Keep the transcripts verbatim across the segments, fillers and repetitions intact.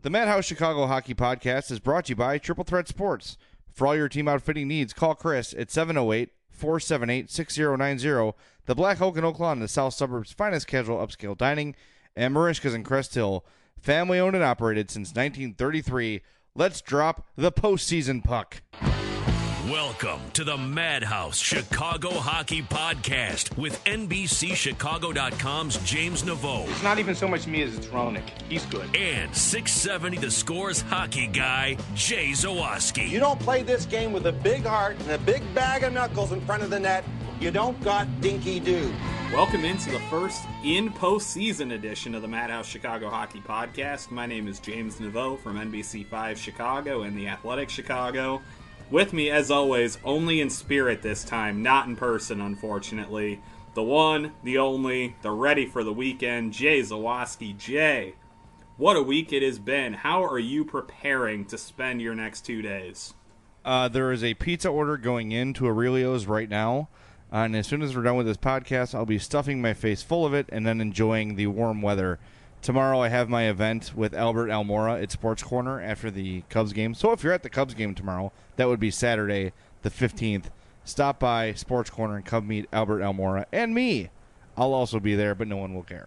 The Madhouse Chicago Hockey Podcast is brought to you by Triple Threat Sports. For all your team outfitting needs, call Chris at seven oh eight, four seven eight, six oh nine oh. The Black Oak in Oak Lawn, the South Suburbs' finest casual upscale dining, and Marishka's in Crest Hill. Family owned and operated since nineteen thirty-three. Let's drop the postseason puck. Welcome to the Madhouse Chicago Hockey Podcast with N B C Chicago dot com's James Naveau. It's not even so much me as it's Roenick. He's good. And six seventy The Score's hockey guy, Jay Zawaski. You don't play this game with a big heart and a big bag of knuckles in front of the net. You don't got dinky do. Welcome into the first in postseason edition of the Madhouse Chicago Hockey Podcast. My name is James Naveau from N B C five Chicago and The Athletic Chicago. With me, as always, only in spirit this time, not in person, unfortunately. The one, the only, the ready for the weekend, Jay Zawaski. Jay, what a week it has been. How are you preparing to spend your next two days? Uh, there is a pizza order going into Aurelio's right now. Uh, and as soon as we're done with this podcast, I'll be stuffing my face full of it and then enjoying the warm weather. Tomorrow I have my event with Albert Almora at Sports Corner after the Cubs game. So if you're at the Cubs game tomorrow, that would be Saturday the fifteenth. Stop by Sports Corner and come meet Albert Almora and me. I'll also be there, but no one will care.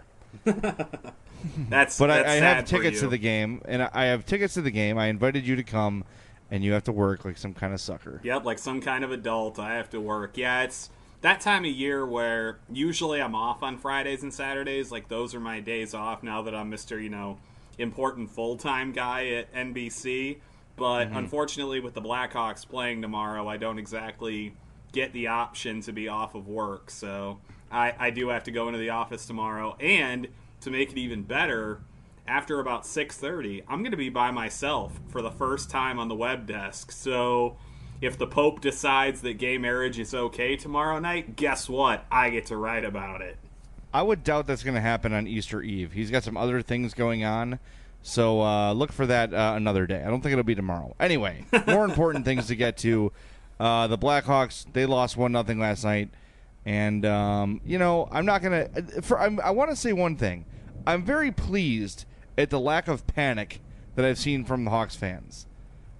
that's But that's I, I sad have tickets for to you. the game, and I have tickets to the game. I invited you to come, and you have to work like some kind of sucker. Yep, like some kind of adult. I have to work. Yeah, it's that time of year where usually I'm off on Fridays and Saturdays. Like, those are my days off now that I'm Mister, you know, important full-time guy at N B C. But mm-hmm. unfortunately, with the Blackhawks playing tomorrow, I don't exactly get the option to be off of work. So I, I do have to go into the office tomorrow. And to make it even better, after about six thirty, I'm going to be by myself for the first time on the web desk. So if the Pope decides that gay marriage is okay tomorrow night, guess what? I get to write about it. I would doubt that's going to happen on Easter Eve. He's got some other things going on, so uh, look for that uh, another day. I don't think it'll be tomorrow. Anyway, more important things to get to. Uh, the Blackhawks, they lost one nothing last night, and, um, you know, I'm not going to – I want to say one thing. I'm very pleased at the lack of panic that I've seen from the Hawks fans.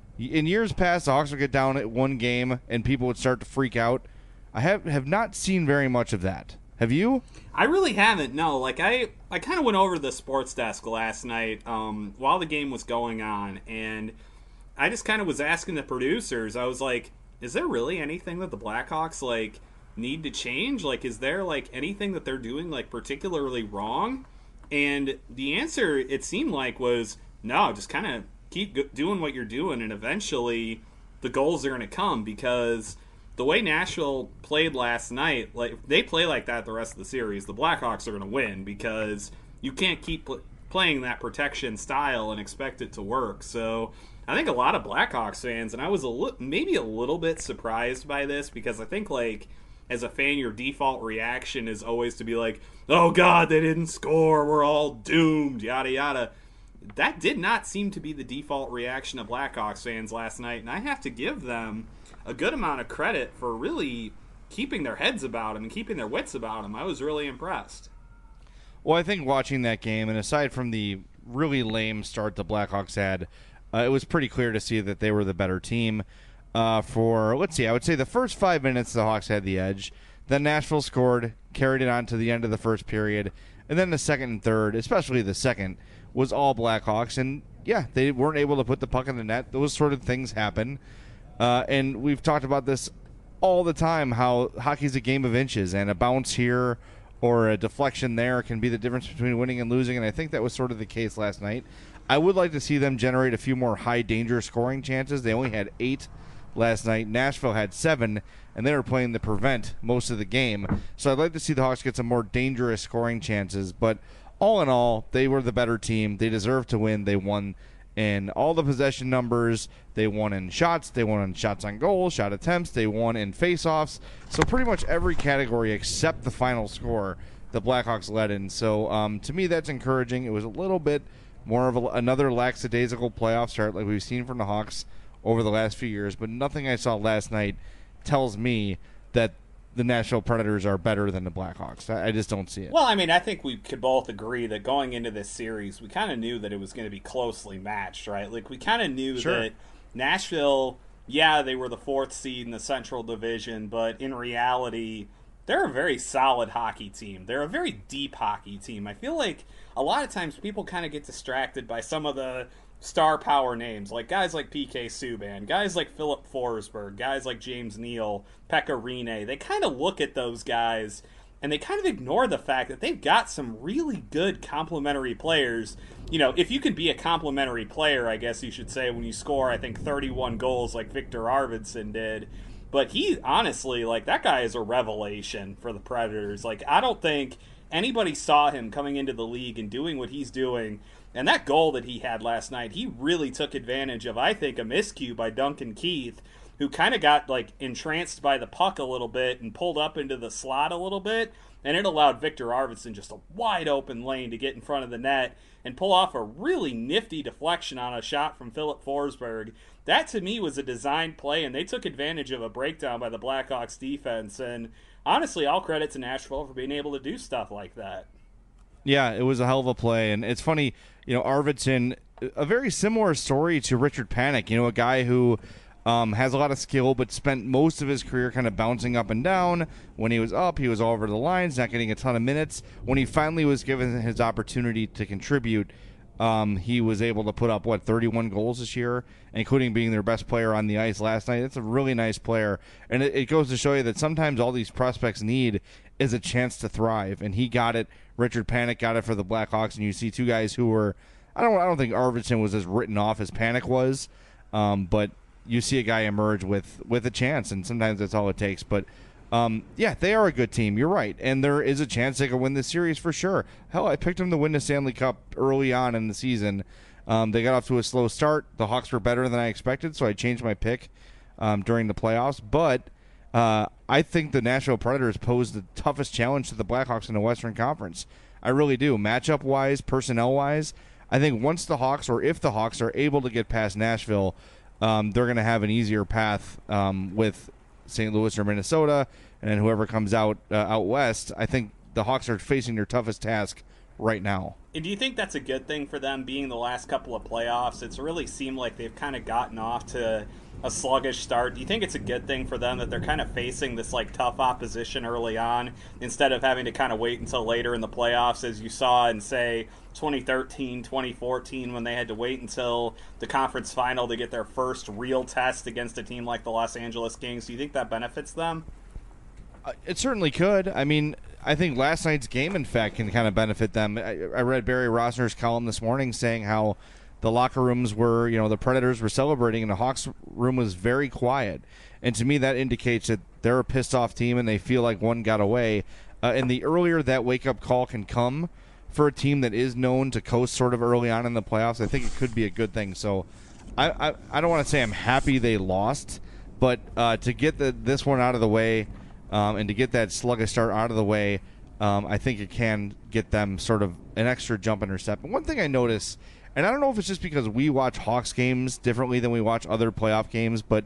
In years past, the Hawks would get down at one game and people would start to freak out. I have have not seen very much of that. Have you? I really haven't, no. Like, I, I kind of went over to the sports desk last night um, while the game was going on, and I just kind of was asking the producers, I was like, is there really anything that the Blackhawks, like, need to change? Like, is there, like, anything that they're doing, like, particularly wrong? And the answer, it seemed like, was no, just kind of keep doing what you're doing, and eventually the goals are going to come, because the way Nashville played last night, like, they play like that the rest of the series, the Blackhawks are going to win, because you can't keep pl- playing that protection style and expect it to work. So I think a lot of Blackhawks fans, and I was a li- maybe a little bit surprised by this, because I think, like, as a fan, your default reaction is always to be like, oh God, they didn't score, we're all doomed, yada yada. That did not seem to be the default reaction of Blackhawks fans last night, and I have to give them a good amount of credit for really keeping their heads about them and keeping their wits about them. I was really impressed. Well, I think watching that game, and aside from the really lame start the Blackhawks had, uh, it was pretty clear to see that they were the better team. Uh, for, let's see, I would say the first five minutes the Hawks had the edge. Then Nashville scored, carried it on to the end of the first period, and then the second and third, especially the second, was all Blackhawks, and yeah, they weren't able to put the puck in the net. Those sort of things happen, uh, and we've talked about this all the time, how hockey's a game of inches, and a bounce here or a deflection there can be the difference between winning and losing, and I think that was sort of the case last night. I would like to see them generate a few more high-danger scoring chances. They only had eight last night. Nashville had seven, and they were playing the prevent most of the game, so I'd like to see the Hawks get some more dangerous scoring chances, but all in all, they were the better team. They deserved to win. They won in all the possession numbers. They won in shots. They won in shots on goal, shot attempts. They won in faceoffs. So pretty much every category except the final score the Blackhawks led in. So um, to me, that's encouraging. It was a little bit more of a, another lackadaisical playoff start like we've seen from the Hawks over the last few years, but nothing I saw last night tells me that the Nashville Predators are better than the Blackhawks. I, I just don't see it. Well, I mean, I think we could both agree that going into this series, we kind of knew that it was going to be closely matched, right? Like, we kind of knew Sure. that Nashville, yeah, they were the fourth seed in the Central Division, but in reality, they're a very solid hockey team. They're a very deep hockey team. I feel like a lot of times people kind of get distracted by some of the star power names, like guys like P K Subban, guys like Philip Forsberg, guys like James Neal, Pekka Rinne. They kind of look at those guys and they kind of ignore the fact that they've got some really good complementary players. You know, if you can be a complementary player, I guess you should say, when you score, I think, thirty-one goals like Victor Arvidsson did. But he, honestly, like, that guy is a revelation for the Predators. Like, I don't think anybody saw him coming into the league and doing what he's doing. And that goal that he had last night, he really took advantage of, I think, a miscue by Duncan Keith, who kind of got, like, entranced by the puck a little bit and pulled up into the slot a little bit. And it allowed Victor Arvidsson just a wide open lane to get in front of the net and pull off a really nifty deflection on a shot from Philip Forsberg. That, to me, was a designed play, and they took advantage of a breakdown by the Blackhawks defense. And honestly, all credit to Nashville for being able to do stuff like that. Yeah, it was a hell of a play. And it's funny, you know, Arvidsson, a very similar story to Richard Panik, you know, a guy who um, has a lot of skill but spent most of his career kind of bouncing up and down. When he was up, he was all over the lines, not getting a ton of minutes. When he finally was given his opportunity to contribute, Um, he was able to put up, what, thirty-one goals this year, including being their best player on the ice last night. It's a really nice player. And it, it goes to show you that sometimes all these prospects need is a chance to thrive. And he got it. Richard Panik got it for the Blackhawks. And you see two guys who were, I don't I don't think Arvidsson was as written off as Panik was. Um, but you see a guy emerge with, with a chance, and sometimes that's all it takes. But Um, yeah, they are a good team. You're right. And there is a chance they could win this series for sure. Hell, I picked them to win the Stanley Cup early on in the season. Um, they got off to a slow start. The Hawks were better than I expected, so I changed my pick um, during the playoffs. But uh, I think the Nashville Predators pose the toughest challenge to the Blackhawks in the Western Conference. I really do. Matchup-wise, personnel-wise, I think once the Hawks, or if the Hawks, are able to get past Nashville, um, they're going to have an easier path um, with Saint Louis or Minnesota, and then whoever comes out uh, out west. I think the Hawks are facing their toughest task right now. And do you think that's a good thing for them, being the last couple of playoffs? It's really seemed like they've kind of gotten off to a sluggish start. Do you think it's a good thing for them that they're kind of facing this like tough opposition early on, instead of having to kind of wait until later in the playoffs, as you saw in, say, twenty thirteen, twenty fourteen, when they had to wait until the conference final to get their first real test against a team like the Los Angeles Kings? Do you think that benefits them? Uh, it certainly could. I mean, I think last night's game, in fact, can kind of benefit them. I, I read Barry Rosner's column this morning saying how the locker rooms were, you know, the Predators were celebrating and the Hawks room was very quiet. And to me, that indicates that they're a pissed off team and they feel like one got away. Uh, and the earlier that wake-up call can come for a team that is known to coast sort of early on in the playoffs, I think it could be a good thing. So I I, I don't want to say I'm happy they lost, but uh, to get the, this one out of the way um, and to get that sluggish start out of the way, um, I think it can get them sort of an extra jump in their step. And one thing I notice, and I don't know if it's just because we watch Hawks games differently than we watch other playoff games, but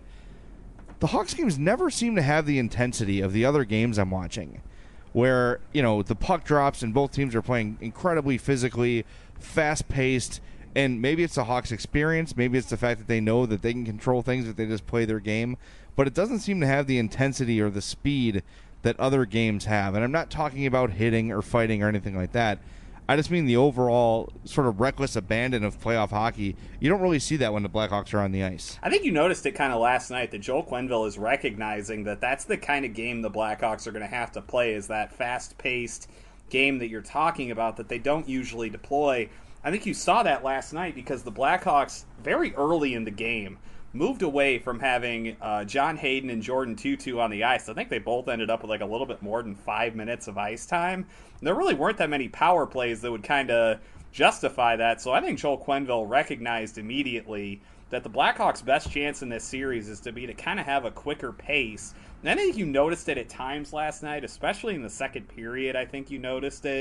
the Hawks games never seem to have the intensity of the other games I'm watching, where, you know, the puck drops and both teams are playing incredibly physically, fast-paced, and maybe it's the Hawks' experience, maybe it's the fact that they know that they can control things if they just play their game, but it doesn't seem to have the intensity or the speed that other games have. And I'm not talking about hitting or fighting or anything like that. I just mean the overall sort of reckless abandon of playoff hockey. You don't really see that when the Blackhawks are on the ice. I think you noticed it kind of last night that Joel Quenneville is recognizing that that's the kind of game the Blackhawks are going to have to play, is that fast-paced game that you're talking about that they don't usually deploy. I think you saw that last night because the Blackhawks, very early in the game, moved away from having uh, John Hayden and Jordan Tutu on the ice. I think they both ended up with like a little bit more than five minutes of ice time. And there really weren't that many power plays that would kind of justify that. So I think Joel Quenneville recognized immediately that the Blackhawks' best chance in this series is to be to kind of have a quicker pace. And I think you noticed it at times last night, especially in the second period. I think you noticed it,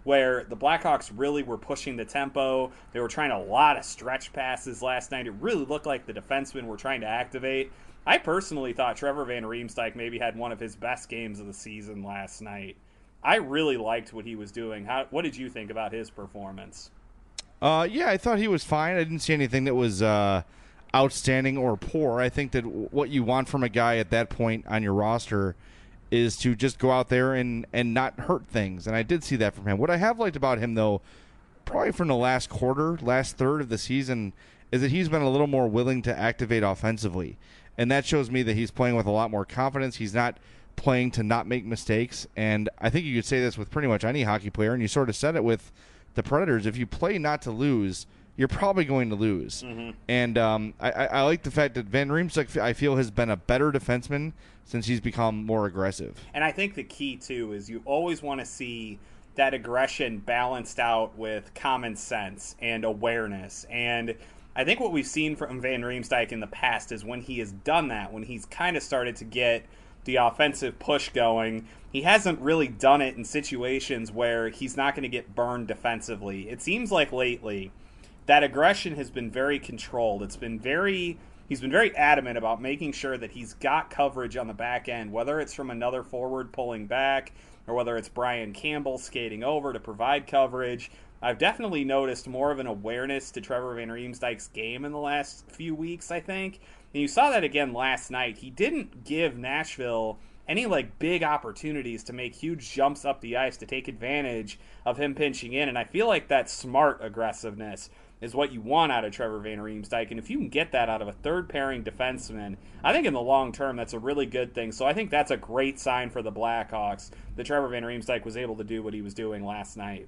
where the Blackhawks really were pushing the tempo. They were trying a lot of stretch passes last night. It really looked like the defensemen were trying to activate. I personally thought Trevor Van Riemsdyk maybe had one of his best games of the season last night. I really liked what he was doing. How, what did you think about his performance? Uh, yeah, I thought he was fine. I didn't see anything that was uh, outstanding or poor. I think that w- what you want from a guy at that point on your roster is to just go out there and, and not hurt things. And I did see that from him. What I have liked about him, though, probably from the last quarter, last third of the season, is that he's been a little more willing to activate offensively. And that shows me that he's playing with a lot more confidence. He's not playing to not make mistakes. And I think you could say this with pretty much any hockey player, and you sort of said it with the Predators. If you play not to lose, you're probably going to lose. Mm-hmm. And um, I, I, I like the fact that Van Riemsdyk, I feel, has been a better defenseman since he's become more aggressive. And I think the key, too, is you always want to see that aggression balanced out with common sense and awareness. And I think what we've seen from Van Riemsdyk in the past is when he has done that, when he's kind of started to get the offensive push going, he hasn't really done it in situations where he's not going to get burned defensively. It seems like lately that aggression has been very controlled. It's been very, he's been very adamant about making sure that he's got coverage on the back end, whether it's from another forward pulling back or whether it's Brian Campbell skating over to provide coverage. I've definitely noticed more of an awareness to Trevor Van Riemsdyk's game in the last few weeks, I think. And you saw that again last night. He didn't give Nashville any like big opportunities to make huge jumps up the ice to take advantage of him pinching in. And I feel like that smart aggressiveness is what you want out of Trevor Van Riemsdyk. And if you can get that out of a third pairing defenseman, I think in the long term that's a really good thing. So I think that's a great sign for the Blackhawks that Trevor Van Riemsdyk was able to do what he was doing last night.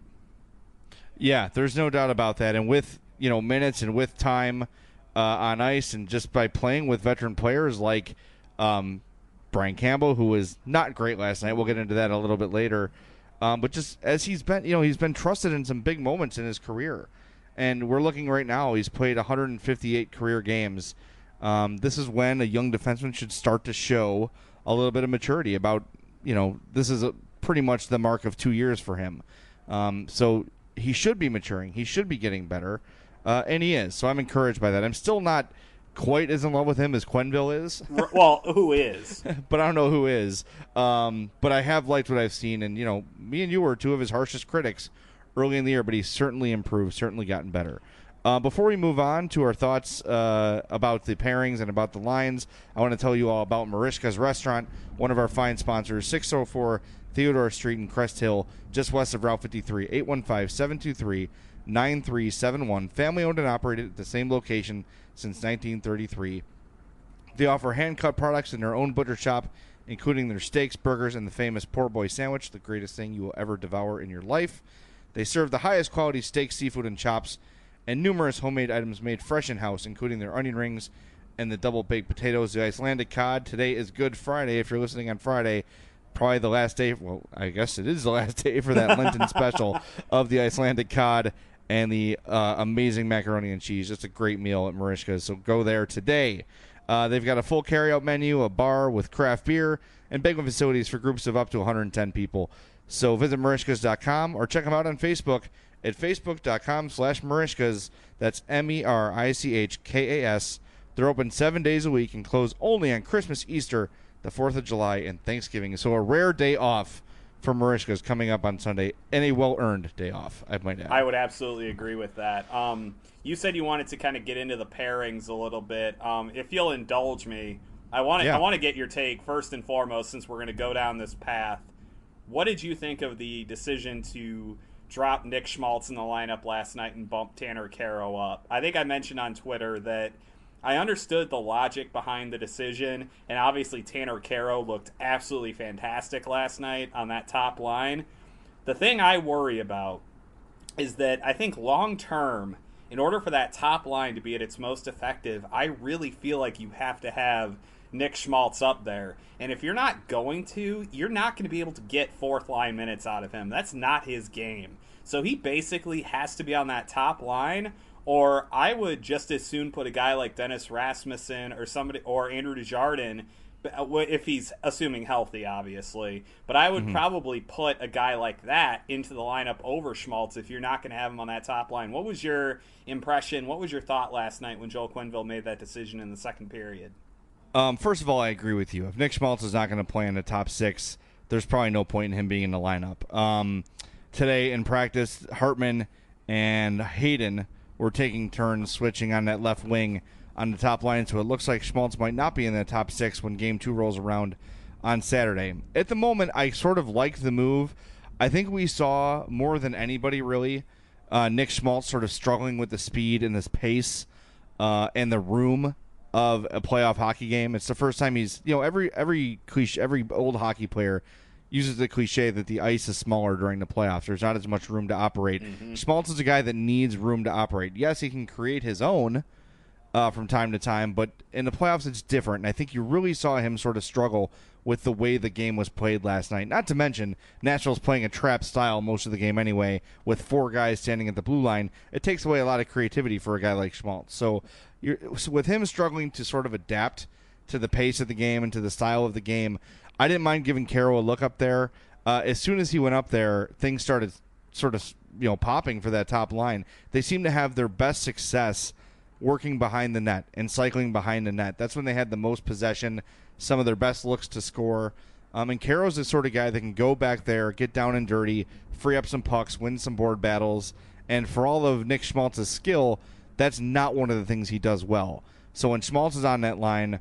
Yeah, there's no doubt about that. And with, you know, minutes and with time uh, on ice and just by playing with veteran players like um, Brian Campbell, who was not great last night. We'll get into that a little bit later. Um, but just as he's been, you know, he's been trusted in some big moments in his career. And we're looking right now, he's played one hundred fifty-eight career games. Um, this is when a young defenseman should start to show a little bit of maturity about, you know, this is a, pretty much the mark of two years for him. Um, so he should be maturing. He should be getting better. Uh, and he is. So I'm encouraged by that. I'm still not quite as in love with him as Quenneville is. Well, who is? But I don't know who is. Um, but I have liked what I've seen. And, you know, me and you were two of his harshest critics early in the year, but he's certainly improved, certainly gotten better. Uh, before we move on to our thoughts uh, about the pairings and about the lines, I want to tell you all about Merichka's Restaurant, one of our fine sponsors, six oh four Theodore Street in Crest Hill, just west of Route fifty-three, eight one five, seven two three, nine three seven one. Family-owned and operated at the same location since nineteen thirty-three. They offer hand-cut products in their own butcher shop, including their steaks, burgers, and the famous Poor Boy sandwich, the greatest thing you will ever devour in your life. They serve the highest quality steak, seafood, and chops, and numerous homemade items made fresh in-house, including their onion rings and the double-baked potatoes, the Icelandic cod. Today is Good Friday. If you're listening on Friday, probably the last day, well, I guess it is the last day for that Lenten special of the Icelandic cod and the uh, amazing macaroni and cheese. Just a great meal at Merichka's, so go there today. Uh, they've got a full carry-out menu, a bar with craft beer, and banquet facilities for groups of up to one hundred ten people. So visit Merichkas dot com or check them out on Facebook at facebook dot com slash Merichkas. That's M E R I C H K A S. They're open seven days a week and close only on Christmas, Easter, the fourth of July, and Thanksgiving. So a rare day off for Merichkas coming up on Sunday, and a well-earned day off, I might add. I would absolutely agree with that. Um, you said you wanted to kind of get into the pairings a little bit. Um, if you'll indulge me, I want to yeah. I want to get your take first and foremost, since we're going to go down this path. What did you think of the decision to drop Nick Schmaltz in the lineup last night and bump Tanner Kero up? I think I mentioned on Twitter that I understood the logic behind the decision, and obviously Tanner Kero looked absolutely fantastic last night on that top line. The thing I worry about is that I think long-term, in order for that top line to be at its most effective, I really feel like you have to have Nick Schmaltz up there. And if you're not going to, you're not going to be able to get fourth line minutes out of him. That's not his game. So he basically has to be on that top line, or I would just as soon put a guy like Dennis Rasmussen or somebody or Andrew Desjardins if he's assuming healthy, obviously. But I would mm-hmm. probably put a guy like that into the lineup over Schmaltz if you're not going to have him on that top line. What was your impression? What was your thought last night when Joel Quenneville made that decision in the second period? Um, first of all, I agree with you. If Nick Schmaltz is not going to play in the top six, there's probably no point in him being in the lineup. Um, today in practice, Hartman and Hayden were taking turns switching on that left wing on the top line, so it looks like Schmaltz might not be in the top six when game two rolls around on Saturday. At the moment, I sort of like the move. I think we saw more than anybody really uh, Nick Schmaltz sort of struggling with the speed and this pace uh, and the room of a playoff hockey game. It's the first time he's, you know, every every cliche, every old hockey player uses the cliche that the ice is smaller during the playoffs. There's not as much room to operate. Mm-hmm. Schmaltz is a guy that needs room to operate. Yes, he can create his own Uh, from time to time, but in the playoffs it's different, and I think you really saw him sort of struggle with the way the game was played last night. Not to mention, Nashville's playing a trap style most of the game anyway, with four guys standing at the blue line. It takes away a lot of creativity for a guy like Schmaltz. So, you're, so with him struggling to sort of adapt to the pace of the game and to the style of the game, I didn't mind giving Caro a look up there. Uh, as soon as he went up there, things started sort of you know popping for that top line. They seem to have their best success working behind the net and cycling behind the net. That's when they had the most possession, some of their best looks to score. Um, and Caro's the sort of guy that can go back there, get down and dirty, free up some pucks, win some board battles. And for all of Nick Schmaltz's skill, that's not one of the things he does well. So when Schmaltz is on that line,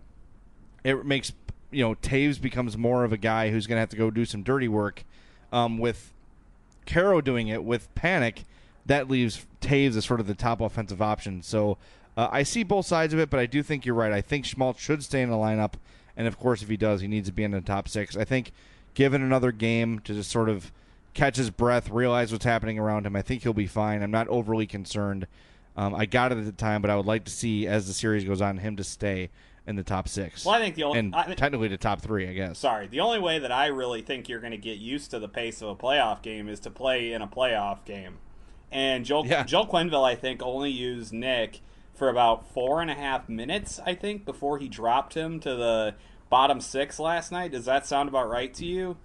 it makes, you know, Taves becomes more of a guy who's going to have to go do some dirty work. Um, with Caro doing it with Panic, that leaves Taves as sort of the top offensive option. So Uh, I see both sides of it, but I do think you're right. I think Schmaltz should stay in the lineup, and of course, if he does, he needs to be in the top six. I think given another game to just sort of catch his breath, realize what's happening around him, I think he'll be fine. I'm not overly concerned. Um, I got it at the time, but I would like to see, as the series goes on, him to stay in the top six. Well, I think the only, and I, technically the top three, I guess. Sorry, the only way that I really think you're going to get used to the pace of a playoff game is to play in a playoff game. And Joel, yeah. Joel Quenneville, I think, only used Nick for about four and a half minutes, I think, before he dropped him to the bottom six last night. Does that sound about right to you?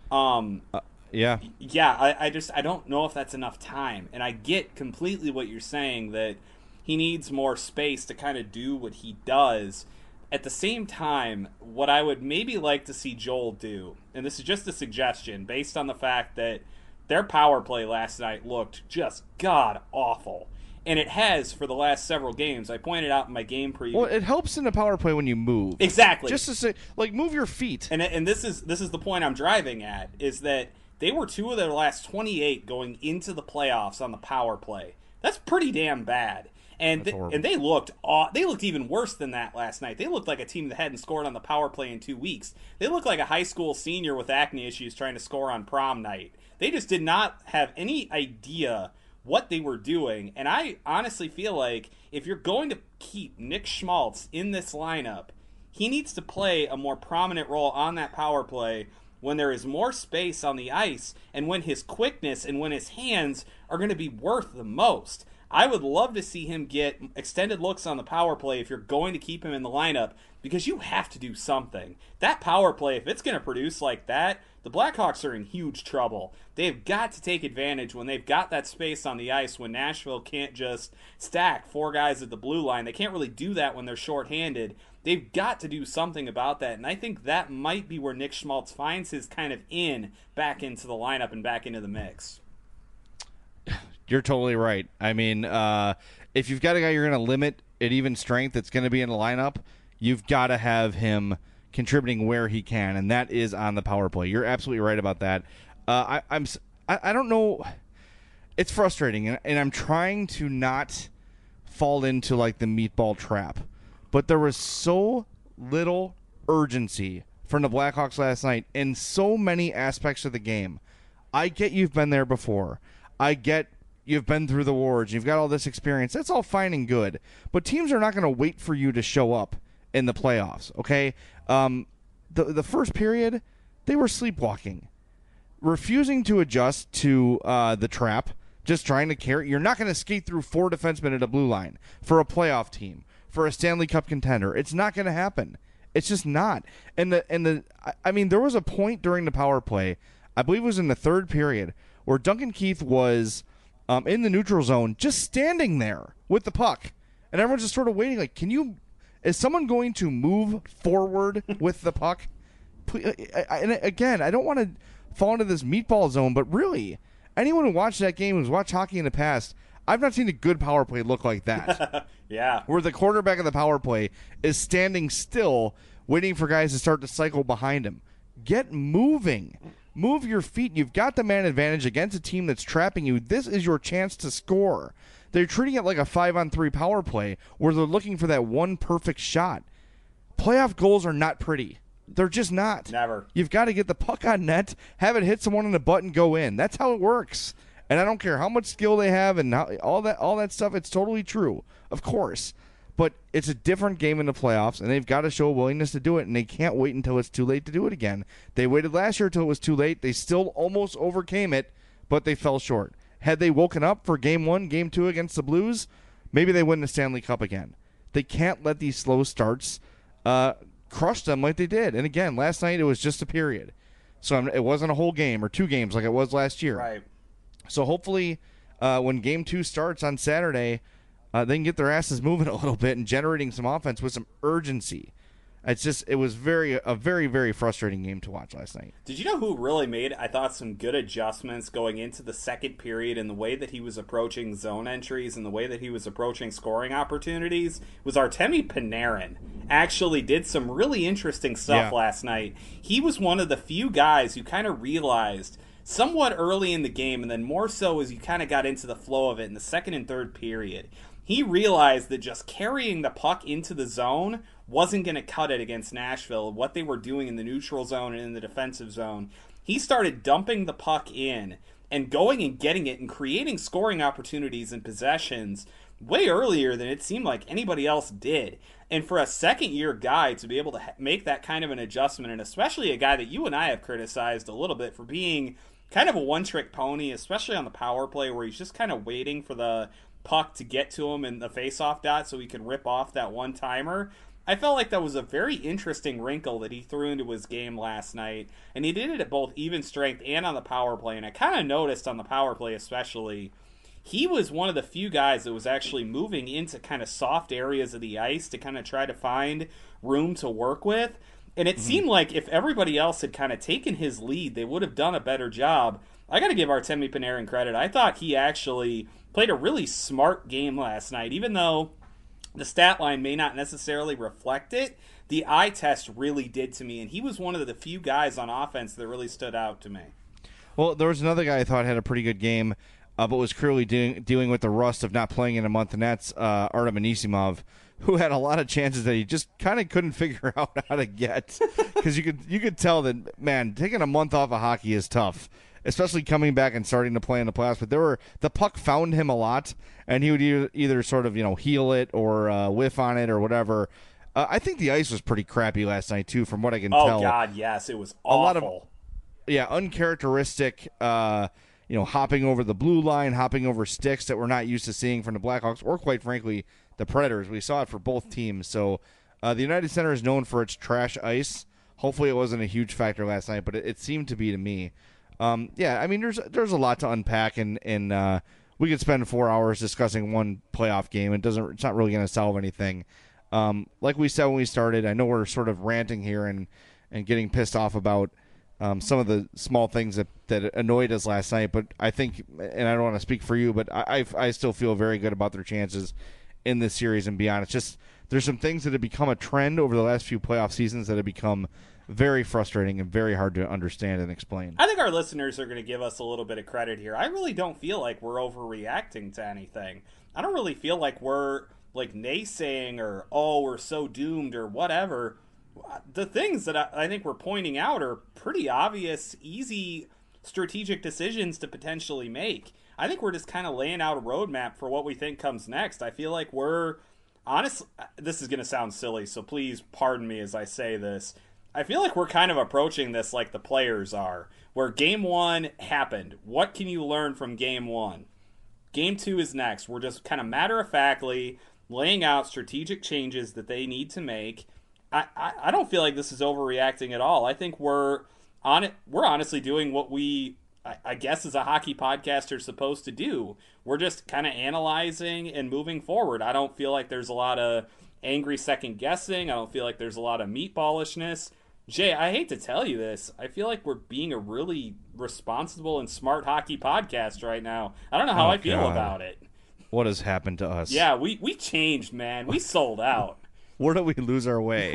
Um, uh, yeah. Yeah, I, I just I don't know if that's enough time. And I get completely what you're saying, that he needs more space to kind of do what he does. At the same time, what I would maybe like to see Joel do, and this is just a suggestion based on the fact that their power play last night looked just god-awful. And it has for the last several games. I pointed out in my game preview. Well, it helps in the power play when you move. Exactly. Just to say, like, move your feet. And and this is this is the point I'm driving at, is that they were two of their last twenty-eight going into the playoffs on the power play. That's pretty damn bad. And th- and they looked aw- they looked even worse than that last night. They looked like a team that hadn't scored on the power play in two weeks. They looked like a high school senior with acne issues trying to score on prom night. They just did not have any idea what they were doing, and I honestly feel like if you're going to keep Nick Schmaltz in this lineup, he needs to play a more prominent role on that power play when there is more space on the ice and when his quickness and when his hands are going to be worth the most. I would love to see him get extended looks on the power play if you're going to keep him in the lineup, because you have to do something. That power play, if it's going to produce like that, the Blackhawks are in huge trouble. They've got to take advantage when they've got that space on the ice, when Nashville can't just stack four guys at the blue line. They can't really do that when they're shorthanded. They've got to do something about that, and I think that might be where Nick Schmaltz finds his kind of in back into the lineup and back into the mix. You're totally right. I mean, uh, if you've got a guy you're going to limit at even strength that's going to be in the lineup, you've got to have him contributing where he can, and that is on the power play. You're absolutely right about that. Uh, I, I'm I, I don't know. It's frustrating, and, and I'm trying to not fall into like the meatball trap. But there was so little urgency from the Blackhawks last night in so many aspects of the game. I get you've been there before. I get you've been through the wars. You've got all this experience. That's all fine and good. But teams are not going to wait for you to show up in the playoffs, okay? Um, the the first period, they were sleepwalking, refusing to adjust to uh, the trap, just trying to carry. You're not going to skate through four defensemen at a blue line for a playoff team, for a Stanley Cup contender. It's not going to happen. It's just not. And the and the I mean, there was a point during the power play, I believe it was in the third period, where Duncan Keith was um, in the neutral zone, just standing there with the puck, and everyone's just sort of waiting. Like, can you? Is someone going to move forward with the puck? And again, I don't want to fall into this meatball zone, but really, anyone who watched that game, who's watched hockey in the past, I've not seen a good power play look like that. Yeah. Where the quarterback of the power play is standing still, waiting for guys to start to cycle behind him. Get moving. Move your feet. You've got the man advantage against a team that's trapping you. This is your chance to score. They're treating it like a five-on-three power play where they're looking for that one perfect shot. Playoff goals are not pretty. They're just not. Never. You've got to get the puck on net, have it hit someone in the butt, and go in. That's how it works. And I don't care how much skill they have and how, all that all that stuff. It's totally true, of course. But it's a different game in the playoffs, and they've got to show a willingness to do it, and they can't wait until it's too late to do it again. They waited last year until it was too late. They still almost overcame it, but they fell short. Had they woken up for game one, game two against the Blues, maybe they win the Stanley Cup again. They can't let these slow starts uh, crush them like they did. And again, last night it was just a period. So I'm, it wasn't a whole game or two games like it was last year. Right. So hopefully uh, when game two starts on Saturday, uh, they can get their asses moving a little bit and generating some offense with some urgency. It's just, it was very a very, very frustrating game to watch last night. Did you know who really made, I thought, some good adjustments going into the second period in the way that he was approaching zone entries and the way that he was approaching scoring opportunities? Was Artemi Panarin. Actually did some really interesting stuff Yeah. last night. He was one of the few guys who kind of realized somewhat early in the game, and then more so as you kind of got into the flow of it in the second and third period, he realized that just carrying the puck into the zone wasn't going to cut it against Nashville. What they were doing in the neutral zone and in the defensive zone, he started dumping the puck in and going and getting it and creating scoring opportunities and possessions way earlier than it seemed like anybody else did. And for a second-year guy to be able to ha- make that kind of an adjustment, and especially a guy that you and I have criticized a little bit for being kind of a one-trick pony, especially on the power play where he's just kind of waiting for the puck to get to him in the face-off dot so he can rip off that one-timer. I felt like that was a very interesting wrinkle that he threw into his game last night, and he did it at both even strength and on the power play. And I kind of noticed on the power play especially, he was one of the few guys that was actually moving into kind of soft areas of the ice to kind of try to find room to work with. And it mm-hmm. seemed like if everybody else had kind of taken his lead, they would have done a better job. I got to give Artemi Panarin credit. I thought he actually played a really smart game last night, even though the stat line may not necessarily reflect it. The eye test really did to me, and he was one of the few guys on offense that really stood out to me. Well, there was another guy I thought had a pretty good game, uh, but was clearly doing, dealing with the rust of not playing in a month, and that's uh, Artem Anisimov, who had a lot of chances that he just kind of couldn't figure out how to get. Because you could you could tell that, man, taking a month off of hockey is tough, especially coming back and starting to play in the playoffs. But there were the puck found him a lot, and he would either, either sort of you know heel it or uh, whiff on it or whatever. Uh, I think the ice was pretty crappy last night too, from what I can oh, tell. Oh God, yes, it was awful. A lot of yeah, uncharacteristic. Uh, you know, hopping over the blue line, hopping over sticks that we're not used to seeing from the Blackhawks, or quite frankly, the Predators. We saw it for both teams. So uh, the United Center is known for its trash ice. Hopefully, it wasn't a huge factor last night, but it, it seemed to be to me. Um, yeah, I mean, there's there's a lot to unpack, and and uh, we could spend four hours discussing one playoff game. It doesn't. It's not really going to solve anything. Um, like we said when we started, I know we're sort of ranting here and, and getting pissed off about um, some of the small things that, that annoyed us last night. But I think, and I don't want to speak for you, but I I, I still feel very good about their chances in this series and beyond. It's just there's some things that have become a trend over the last few playoff seasons that have become very frustrating and very hard to understand and explain. I think our listeners are going to give us a little bit of credit here. I really don't feel like we're overreacting to anything. I don't really feel like we're like naysaying or, oh, we're so doomed or whatever. The things that I, I think we're pointing out are pretty obvious, easy strategic decisions to potentially make. I think we're just kind of laying out a roadmap for what we think comes next. I feel like we're, honestly, this is going to sound silly, so please pardon me as I say this. I feel like we're kind of approaching this like the players are, where game one happened. What can you learn from game one? Game two is next. We're just kind of matter-of-factly laying out strategic changes that they need to make, I, I, I don't feel like this is overreacting at all. I think we're on it. We're honestly doing what we, I, I guess, as a hockey podcast are supposed to do. We're just kind of analyzing and moving forward. I don't feel like there's a lot of angry second guessing. I don't feel like there's a lot of meatballishness. Jay, I hate to tell you this. I feel like we're being a really responsible and smart hockey podcast right now. I don't know how Oh, I feel God. about it. What has happened to us? Yeah, we, we changed, man. We sold out. Where do we lose our way?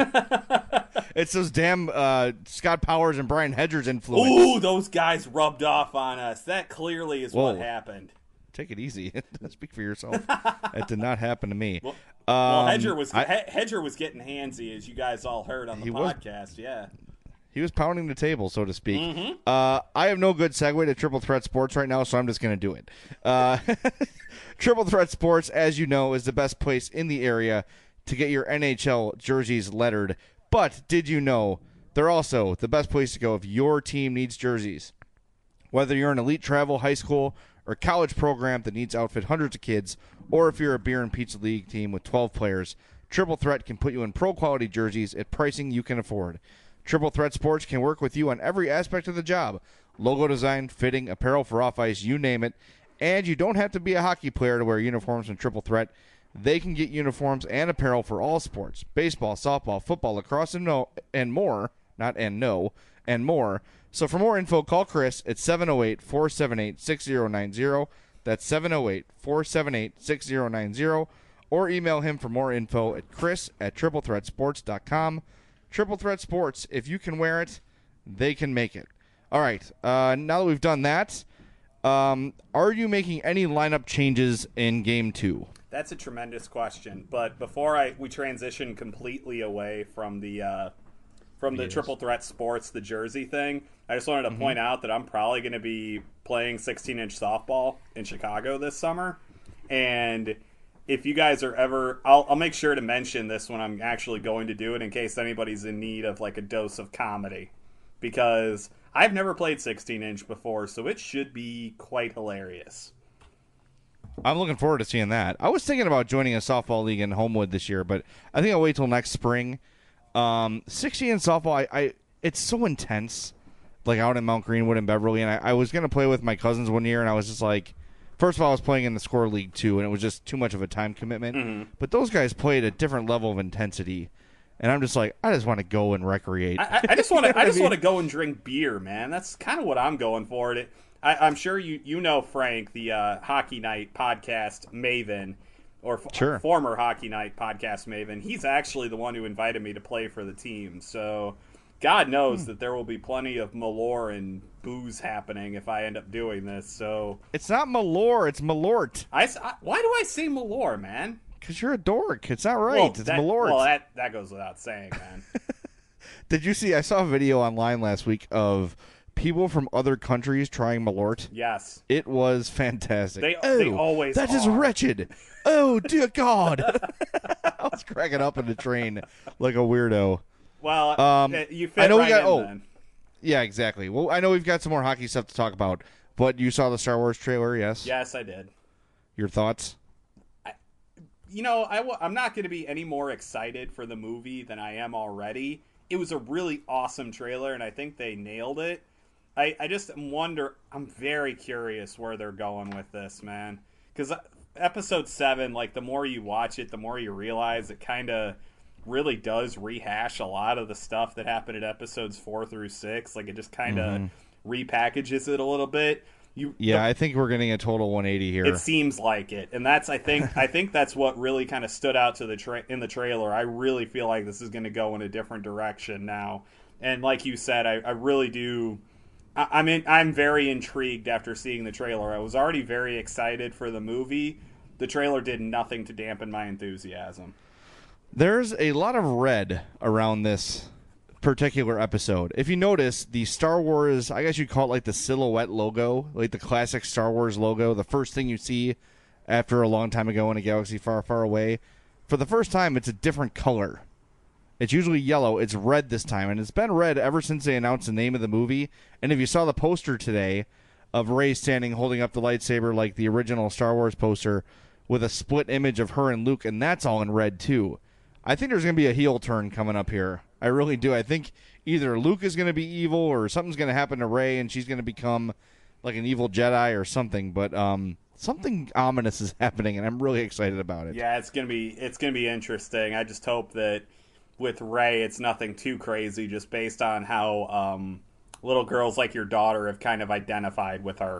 It's those damn uh, Scott Powers and Brian Hedgers influence. Ooh, those guys rubbed off on us. That clearly is Whoa. what happened. Take it easy. Speak for yourself. That did not happen to me. Well, Um, well Hedger was I- He- Hedger was getting handsy, as you guys all heard on the He was. podcast. Yeah. He was pounding the table, so to speak. Mm-hmm. Uh, I have no good segue to Triple Threat Sports right now, so I'm just going to do it. Uh, Triple Threat Sports, as you know, is the best place in the area to get your N H L jerseys lettered. But did you know they're also the best place to go if your team needs jerseys? Whether you're an elite travel, high school, or college program that needs to outfit hundreds of kids, or if you're a beer and pizza league team with twelve players, Triple Threat can put you in pro-quality jerseys at pricing you can afford. Triple Threat Sports can work with you on every aspect of the job. Logo design, fitting, apparel for off-ice, you name it. And you don't have to be a hockey player to wear uniforms from Triple Threat. They can get uniforms and apparel for all sports. Baseball, softball, football, lacrosse, and, no, and more. Not and no, and more. So for more info, call Chris at seven oh eight, four seven eight, six oh nine oh. That's seven oh eight, four seven eight, six oh nine oh. Or email him for more info at chris at triple threat sports dot com. Triple Threat Sports, if you can wear it, they can make it. All right, uh, now that we've done that, um, are you making any lineup changes in Game two? That's a tremendous question. But before I we transition completely away from the uh, from the Yes. Triple Threat Sports, the jersey thing, I just wanted to Mm-hmm. point out that I'm probably going to be playing sixteen-inch softball in Chicago this summer. And if you guys are ever, I'll, I'll make sure to mention this when I'm actually going to do it in case anybody's in need of like a dose of comedy. Because I've never played sixteen-inch before, so it should be quite hilarious. I'm looking forward to seeing that. I was thinking about joining a softball league in Homewood this year, but I think I'll wait till next spring. Um, sixty in softball, I, I it's so intense, like out in Mount Greenwood and Beverly, and I, I was going to play with my cousins one year, and I was just like, first of all, I was playing in the score league too, and it was just too much of a time commitment. Mm-hmm. But those guys played a different level of intensity, and I'm just like, I just want to go and recreate. I, I just want to. I just I mean- want to go and drink beer, man. That's kind of what I'm going for. It. I, I'm sure you you know Frank, the uh, Hockey Night podcast maven, or f- Sure. former Hockey Night podcast maven. He's actually the one who invited me to play for the team. So God knows Hmm. that there will be plenty of malore and booze happening if I end up doing this. So It's not Malort, it's Malort. I, s- I- why do I say malore, man? Because you're a dork. It's not right. Well, it's that, Malort. Well, that that goes without saying, man. Did you see? I saw a video online last week of people from other countries trying Malort. Yes. It was fantastic. They- oh, they always That is are. wretched. Oh, dear God. I was cracking up in the train like a weirdo. Well, Um, uh, you fit I know we right got- in oh. then. Yeah, exactly. Well, I know we've got some more hockey stuff to talk about, but you saw the Star Wars trailer, yes? Yes, I did. Your thoughts? You know, I w- I'm not going to be any more excited for the movie than I am already. It was a really awesome trailer, and I think they nailed it. I, I just wonder, I'm very curious where they're going with this, man. Because episode seven, like, the more you watch it, the more you realize it kind of really does rehash a lot of the stuff that happened at episodes four through six. Like, it just kind of Mm-hmm. repackages it a little bit. You, Yeah, the- I think we're getting a total one eighty here. it seems like it, and that's I think I think that's what really kind of stood out to the tra- in the trailer. I really feel like this is going to go in a different direction now, and like you said, I, I really do. I, I'm in, I'm very intrigued after seeing the trailer. I was already very excited for the movie. The trailer did nothing to dampen my enthusiasm. There's a lot of red around this particular episode. If you notice, the Star Wars, I guess you'd call it like the silhouette logo, like the classic Star Wars logo, the first thing you see after a long time ago in a galaxy far, far away. For the first time, it's a different color. It's usually yellow. It's red this time, and it's been red ever since they announced the name of the movie. And if you saw the poster today of Rey standing holding up the lightsaber like the original Star Wars poster with a split image of her and Luke, and that's all in red too. I think there's going to be a heel turn coming up here. I really do. I think either Luke is going to be evil or something's going to happen to Rey and she's going to become like an evil Jedi or something. But um, something ominous is happening, and I'm really excited about it. Yeah, it's gonna be it's gonna be interesting. I just hope that with Rey, it's nothing too crazy, just based on how um, little girls like your daughter have kind of identified with her.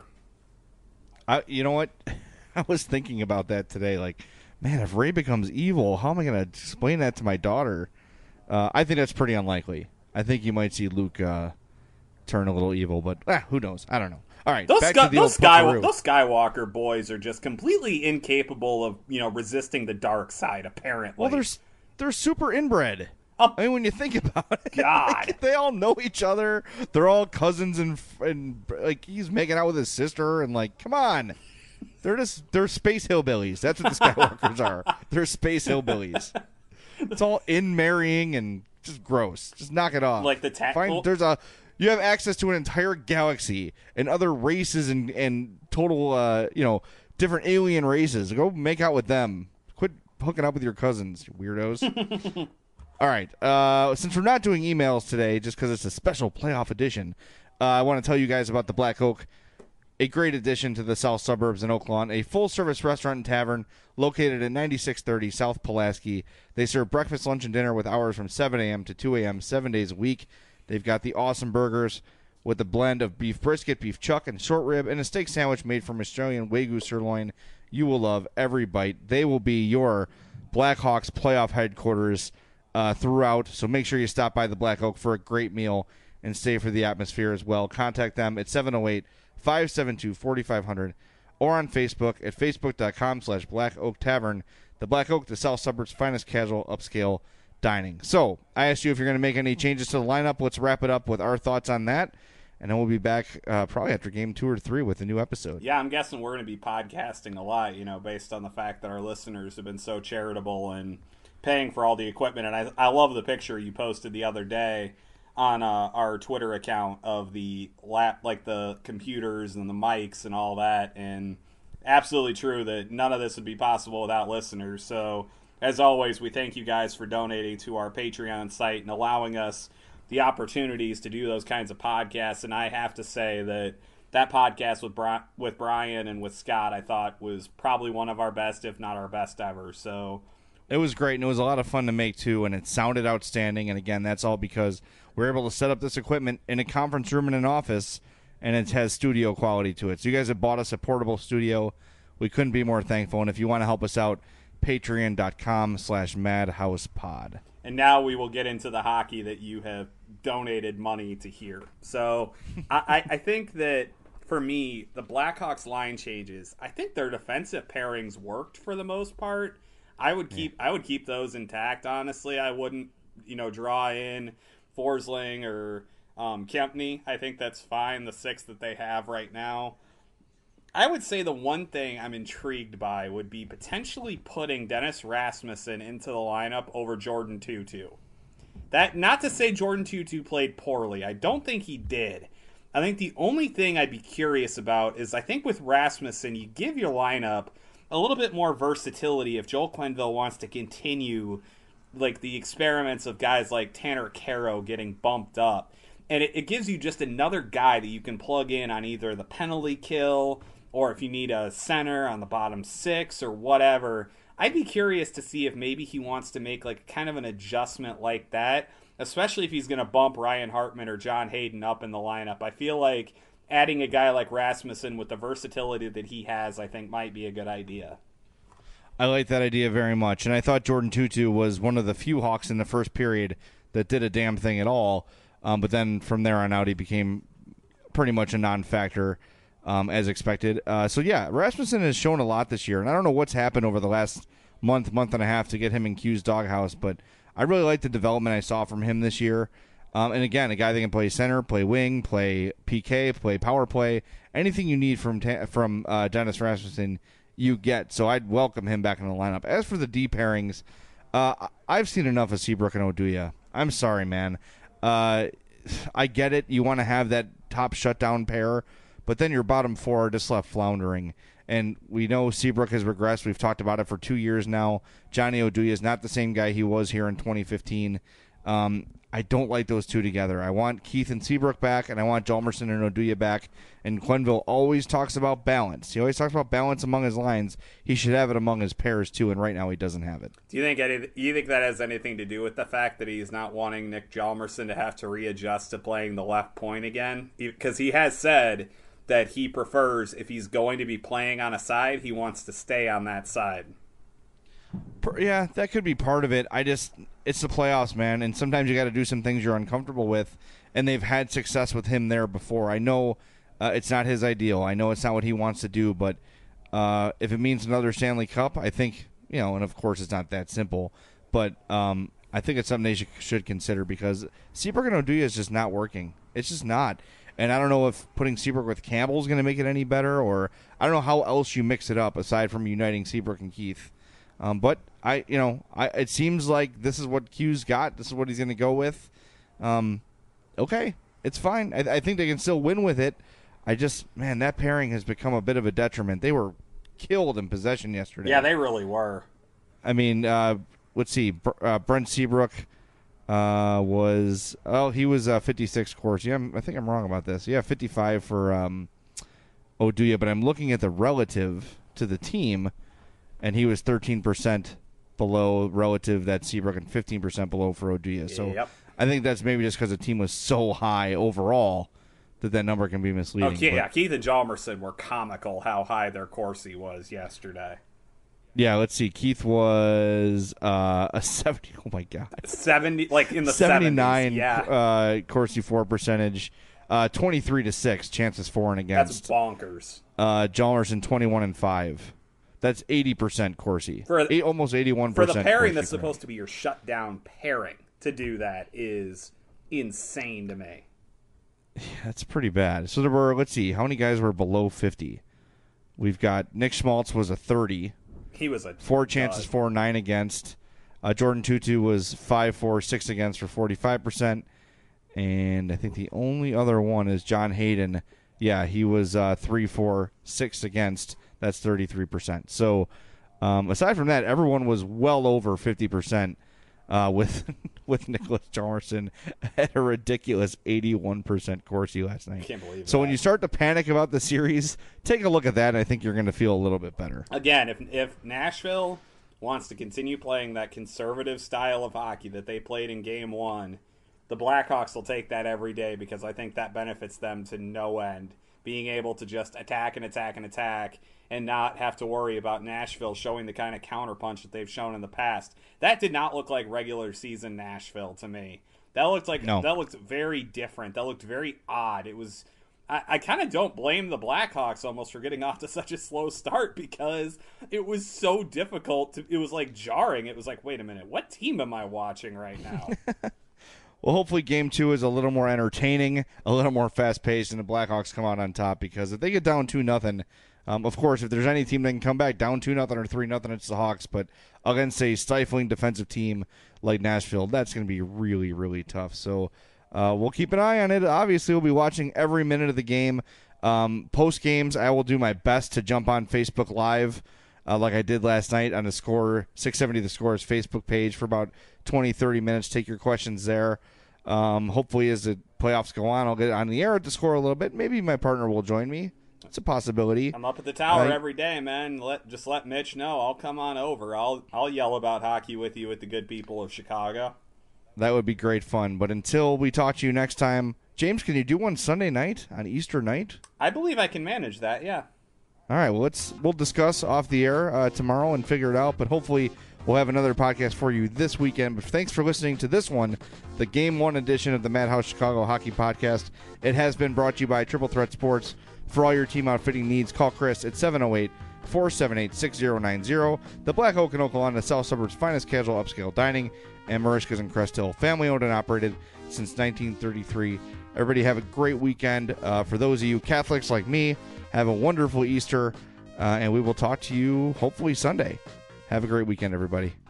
I, you know what? I was thinking about that today. Like, man, if Rey becomes evil, how am I going to explain that to my daughter? Uh, I think that's pretty unlikely. I think you might see Luke uh, turn a little evil, but ah, who knows? I don't know. All right, those, back Sky- to the those, old Sky- Puckaroo. those Skywalker boys are just completely incapable of, you know, resisting the dark side, apparently. Well, they're, they're super inbred. Oh, I mean, when you think about it, God. like, they all know each other. They're all cousins, and and like he's making out with his sister, and like, come on, they're just they're space hillbillies. That's what the Skywalkers are. They're space hillbillies. It's all in marrying and just gross. Just knock it off. Like the ta- Find, well- there's a you have access to an entire galaxy and other races and and total uh you know different alien races. Go make out with them. Quit hooking up with your cousins, you weirdos. All right. Uh, since we're not doing emails today, just because it's a special playoff edition, uh, I want to tell you guys about the Black Oak, a great addition to the south suburbs in Oak Lawn, a full-service restaurant and tavern located at ninety-six thirty South Pulaski. They serve breakfast, lunch, and dinner with hours from seven a.m. to two a.m. seven days a week. They've got the awesome burgers with a blend of beef brisket, beef chuck, and short rib, and a steak sandwich made from Australian Wagyu sirloin. You will love every bite. They will be your Blackhawks playoff headquarters Uh, throughout, so make sure you stop by the Black Oak for a great meal and stay for the atmosphere as well. Contact them at seven oh eight, five seven two, four five zero zero or on Facebook at facebook.com slash Black Oak Tavern. The Black Oak, the South Suburbs' finest casual upscale dining. So, I asked you if you're going to make any changes to the lineup. Let's wrap it up with our thoughts on that, and then we'll be back uh, probably after game two or three with a new episode. Yeah, I'm guessing we're going to be podcasting a lot, you know, based on the fact that our listeners have been so charitable and paying for all the equipment. And I, I love the picture you posted the other day on uh, our Twitter account of the lap, like the computers and the mics and all that. And absolutely true that none of this would be possible without listeners. So as always, we thank you guys for donating to our Patreon site and allowing us the opportunities to do those kinds of podcasts. And I have to say that that podcast with Bri- with Brian and with Scott, I thought was probably one of our best, if not our best ever. So it was great, and it was a lot of fun to make, too, and it sounded outstanding. And, again, that's all because we were able to set up this equipment in a conference room in an office, and it has studio quality to it. So you guys have bought us a portable studio. We couldn't be more thankful. And if you want to help us out, patreon.com slash madhousepod. And now we will get into the hockey that you have donated money to hear. So I, I think that, for me, the Blackhawks line changes, I think their defensive pairings worked for the most part. I would keep yeah. I would keep those intact, honestly. I wouldn't, you know, draw in Forsling or um, Kempny. I think that's fine, the six that they have right now. I would say the one thing I'm intrigued by would be potentially putting Dennis Rasmussen into the lineup over Jordan Tootoo. That, not to say Jordan Tootoo played poorly. I don't think he did. I think the only thing I'd be curious about is I think with Rasmussen, you give your lineup a little bit more versatility if Joel Quenneville wants to continue like the experiments of guys like Tanner Caro getting bumped up. And it, it gives you just another guy that you can plug in on either the penalty kill or if you need a center on the bottom six or whatever. I'd be curious to see if maybe he wants to make like kind of an adjustment like that, especially if he's going to bump Ryan Hartman or John Hayden up in the lineup. I feel like adding a guy like Rasmussen with the versatility that he has, I think, might be a good idea. I like that idea very much, and I thought Jordan Tootoo was one of the few Hawks in the first period that did a damn thing at all, um, but then from there on out he became pretty much a non-factor um, as expected. Uh, so, yeah, Rasmussen has shown a lot this year, and I don't know what's happened over the last month, month and a half to get him in Q's doghouse, but I really like the development I saw from him this year. Um, and again, a guy that can play center, play wing, play P K, play power play, anything you need from ta- from uh, Dennis Rasmussen, you get. So I'd welcome him back in the lineup. As for the D pairings, uh, I've seen enough of Seabrook and Oduya. I'm sorry, man. Uh, I get it. You want to have that top shutdown pair, but then your bottom four are just left floundering. And we know Seabrook has regressed. We've talked about it for two years now. Johnny Oduya is not the same guy he was here in twenty fifteen. Um, I don't like those two together. I want Keith and Seabrook back, and I want Hjalmarsson and Oduya back. And Quenneville always talks about balance. He always talks about balance among his lines. He should have it among his pairs, too, and right now he doesn't have it. Do you think any, you think that has anything to do with the fact that he's not wanting Nick Hjalmarsson to have to readjust to playing the left point again? Because he has said that he prefers, if he's going to be playing on a side, he wants to stay on that side. Yeah, that could be part of it. I just, it's the playoffs, man, and sometimes you got to do some things you're uncomfortable with, and they've had success with him there before. I know uh, it's not his ideal. I know it's not what he wants to do, but uh, if it means another Stanley Cup, I think, you know, and of course it's not that simple, but um, I think it's something they should, should consider because Seabrook and Oduya is just not working. It's just not. And I don't know if putting Seabrook with Campbell is going to make it any better, or I don't know how else you mix it up aside from uniting Seabrook and Keith. Um, but I, you know, I it seems like this is what Q's got. This is what he's going to go with. Um, okay, it's fine. I, I think they can still win with it. I just, man, that pairing has become a bit of a detriment. They were killed in possession yesterday. Yeah, they really were. I mean, uh, let's see, Br- uh, Brent Seabrook uh, was, oh, he was uh, fifty-six course. Yeah, I think I'm wrong about this. Yeah, fifty-five for um, Oduya, but I'm looking at the relative to the team. And he was thirteen percent below relative that Seabrook and fifteen percent below for Oduya. So yep. I think that's maybe just because the team was so high overall that that number can be misleading. Okay, but, yeah, Keith and Hjalmarsson were comical how high their Corsi was yesterday. Yeah, let's see. Keith was uh, a seventy. Oh my God, seventy, like in the seventy-nine. seventies, yeah. Uh, Corsi four percentage, uh, twenty-three to six chances for and against. That's bonkers. Uh, Hjalmarsson twenty-one and five. That's eighty percent Corsi. For Eight, almost eighty-one percent. For the pairing Corsi that's supposed to be your shutdown pairing, to do that is insane to me. Yeah, that's pretty bad. So there were, let's see, how many guys were below fifty? We've got Nick Schmaltz was a thirty. He was a Four chances, four, nine against. Uh, Jordan Tutu was five, four, six against for forty-five percent. And I think the only other one is John Hayden. Yeah, he was uh, three, four, six against. That's thirty-three percent. So um, aside from that, everyone was well over fifty percent uh, with with Nicholas Hjalmarsson at a ridiculous eighty-one percent Corsi last night. Can't believe so that. When you start to panic about the series, take a look at that, and I think you're going to feel a little bit better. Again, if if Nashville wants to continue playing that conservative style of hockey that they played in Game one, the Blackhawks will take that every day because I think that benefits them to no end. Being able to just attack and attack and attack and not have to worry about Nashville showing the kind of counterpunch that they've shown in the past. That did not look like regular season Nashville to me. That looked like no. that looked very different. That looked very odd. It was I, I kind of don't blame the Blackhawks almost for getting off to such a slow start because it was so difficult. To, it was like jarring. It was like, wait a minute, what team am I watching right now? Well, hopefully game two is a little more entertaining, a little more fast-paced, and the Blackhawks come out on top because if they get down two nothing, um, of course, if there's any team that can come back down two nothing or three nothing, it's the Hawks. But against a stifling defensive team like Nashville, that's going to be really, really tough. So uh, we'll keep an eye on it. Obviously, we'll be watching every minute of the game. Um, post-games, I will do my best to jump on Facebook Live uh, like I did last night on the Score, six seventy The Score's Facebook page for about twenty, thirty minutes. Take your questions there. Um, hopefully, as the playoffs go on, I'll get on the air at the Score a little bit. Maybe my partner will join me. It's a possibility. I'm up at the tower right. every day, man. Let just let Mitch know. I'll come on over. I'll I'll yell about hockey with you with the good people of Chicago. That would be great fun. But until we talk to you next time, James, can you do one Sunday night on Easter night? I believe I can manage that. Yeah. All right. Well, let's we'll discuss off the air uh, tomorrow and figure it out. But hopefully, we'll have another podcast for you this weekend. But thanks for listening to this one, the Game One edition of the Madhouse Chicago Hockey Podcast. It has been brought to you by Triple Threat Sports. For all your team outfitting needs, call Chris at seven oh eight, four seven eight, six oh nine oh. The Black Oak in Oklahoma, the South Suburbs' finest casual upscale dining, and Marishka's in Crest Hill. Family owned and operated since nineteen thirty-three. Everybody have a great weekend. Uh, for those of you Catholics like me, have a wonderful Easter, uh, and we will talk to you hopefully Sunday. Have a great weekend, everybody.